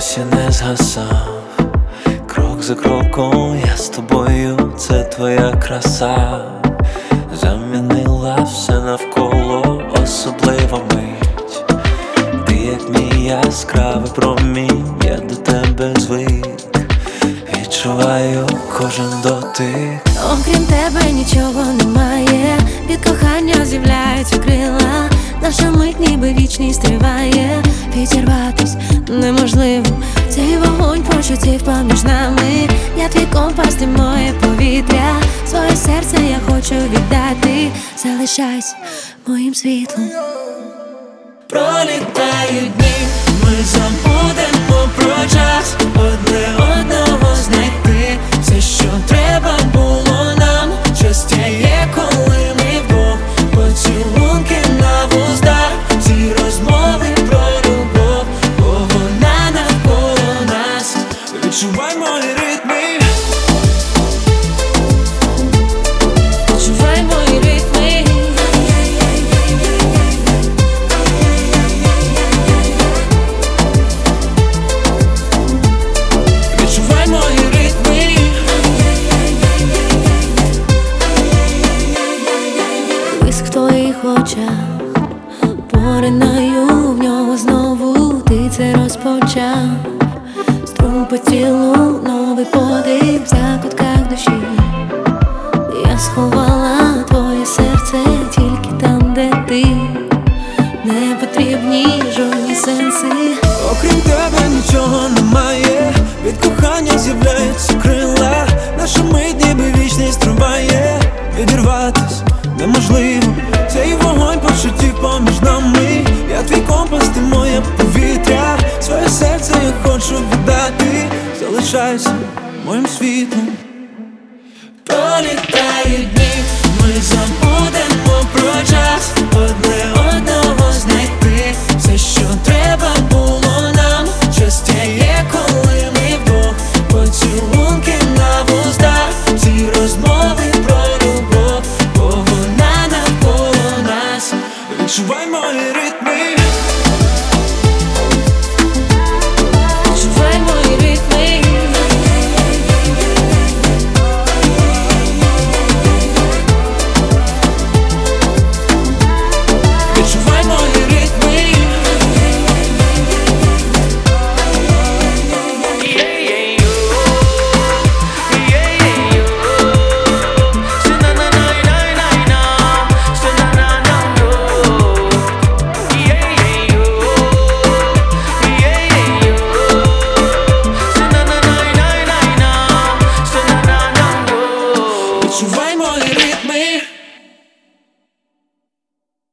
досі не згасав. Крок за кроком я з тобою, це твоя краса. Замінила все навколо, особлива мить. Ти як мій яскравий промінь, я до тебе звик. Відчуваю кожен дотик. Окрім тебе нічого немає, від кохання з'являються крила. Наша мить ніби вічність триває. Відірватись неможливо, цей вогонь почуттів поміж нами. Я твій компас, ти моє повітря. Своє серце я хочу віддати. Залишайся моїм світлом. Пролітають дні, ми забудемо про час. Одне одного знайти, все, що треба було нам. Щастя є, коли ми вдвох, поцілунки на вустах. Ці розмови про любов, бо вона навколо нас. Відчувай мої ритми. Відчувай мої ритми. Відчувай мої ритми. Блиск в твоїх очах, поринаю в нього знову. Ти це розпочав. Струм по тілу, новий подих в закутках душі. Я сховала твоє серце тільки там, де ти. Не потрібні жодні сенси. Окрім тебе нічого немає, від кохання з'являються крила. Наша мить ніби вічність триває. Відірватись неможливо, цей вогонь почуттів поміж нами. Я твій компас, ти моє повітря. Своє серце я хочу віддати. Залишайся моїм світлом.